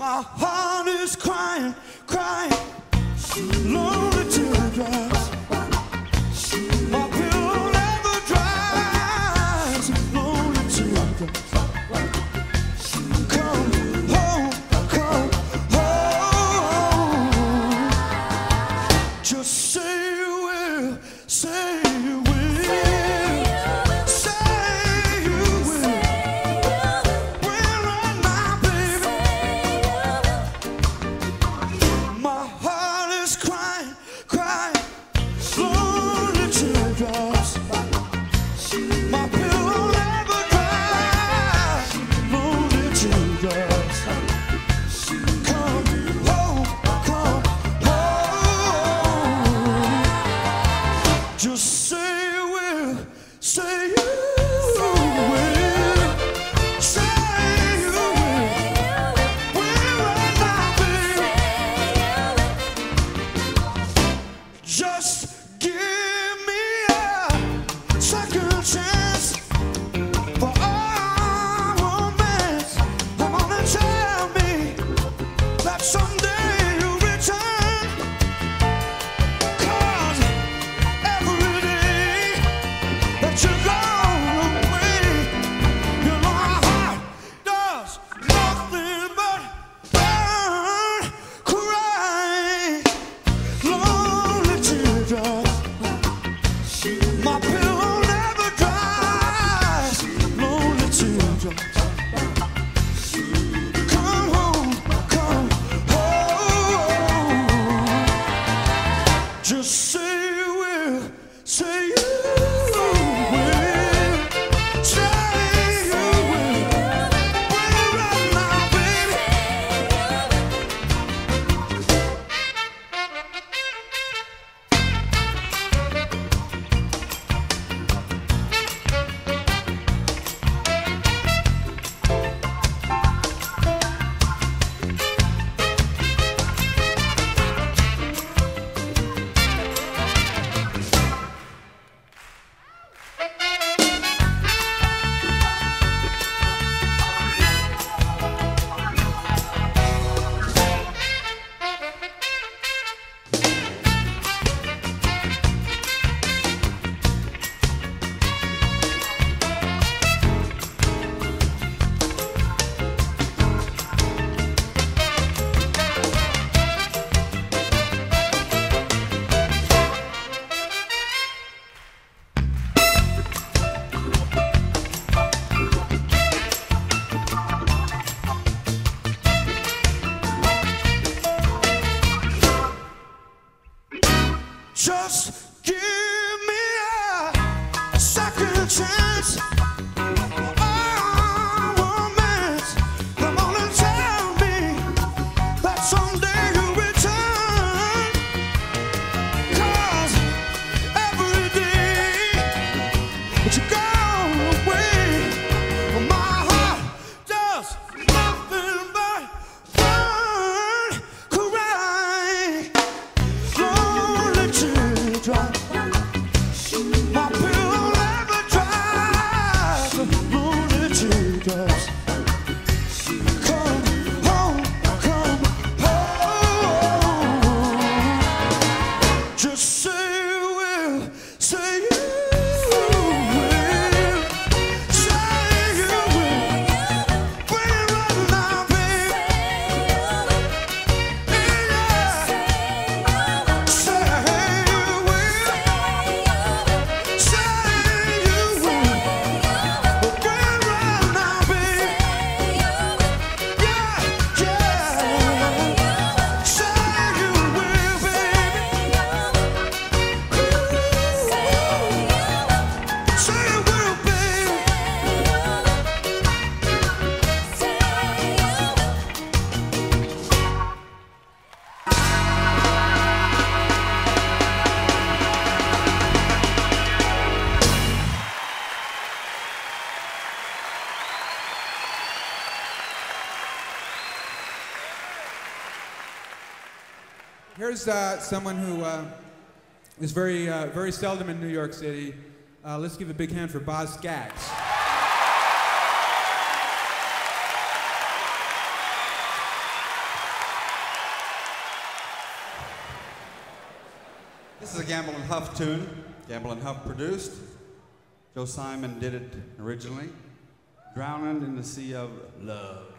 My heart is crying, crying, lonely teardrops. My pillow never dries, lonely teardrops. Come home, just say you will, say you will. Just give me a second chance. Oh, romance. Come on and tell me that someday you'll return. 'Cause every day that you go away, my heart does nothing but burn, cry. Lonely teardrop. My pillow never dries. Lonely teardrops. Come home. Just say you will, say you will, say you will. We're running out, baby. Yeah. Say you will, say you will. We're running out, baby. Yeah, yeah. Say you will, baby. Say you will, baby. Here's someone who is very seldom in New York City. Let's give a big hand for Boz Scaggs. This is a Gamble and Huff tune. Gamble and Huff produced. Joe Simon did it originally. Drowning in the Sea of Love.